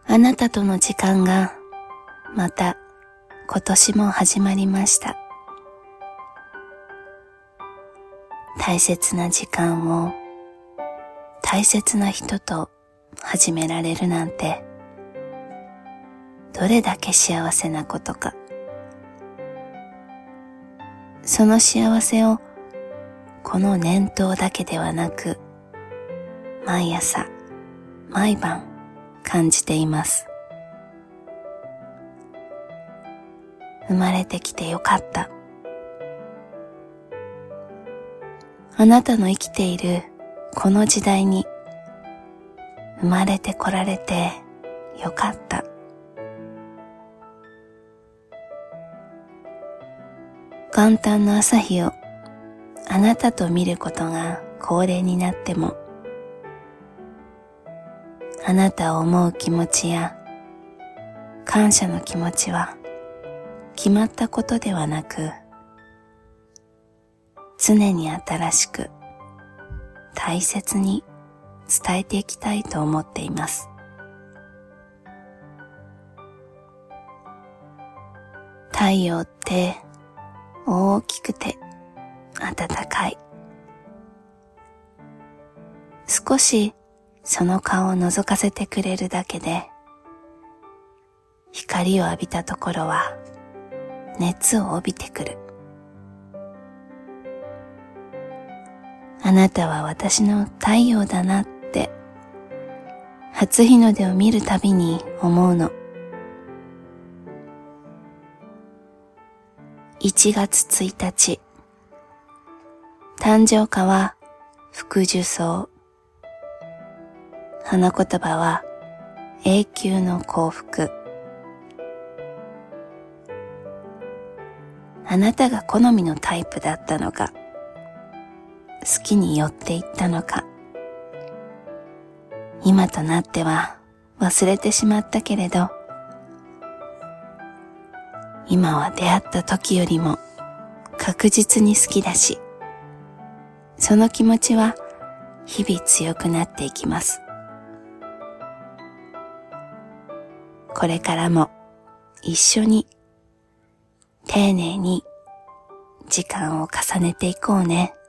あなたとの時間がまた今年も始まりました。大切な時間を大切な人と始められるなんてどれだけ幸せなことか。その幸せをこの念頭だけではなく毎朝毎晩感じています。生まれてきてよかった。あなたの生きているこの時代に生まれてこられてよかった。元旦の朝日をあなたと見ることが恒例になっても、あなたを思う気持ちや感謝の気持ちは決まったことではなく、常に新しく大切に伝えていきたいと思っています。太陽って大きくて暖かい。少しその顔を覗かせてくれるだけで、光を浴びたところは熱を帯びてくる。あなたは私の太陽だなって初日の出を見るたびに思うの。1月1日、誕生花は福寿草。花言葉は永久の幸福。あなたが好みのタイプだったのか、好きに寄っていったのか、今となっては忘れてしまったけれど、今は出会った時よりも確実に好きだし、その気持ちは日々強くなっていきます。これからも一緒に丁寧に時間を重ねていこうね。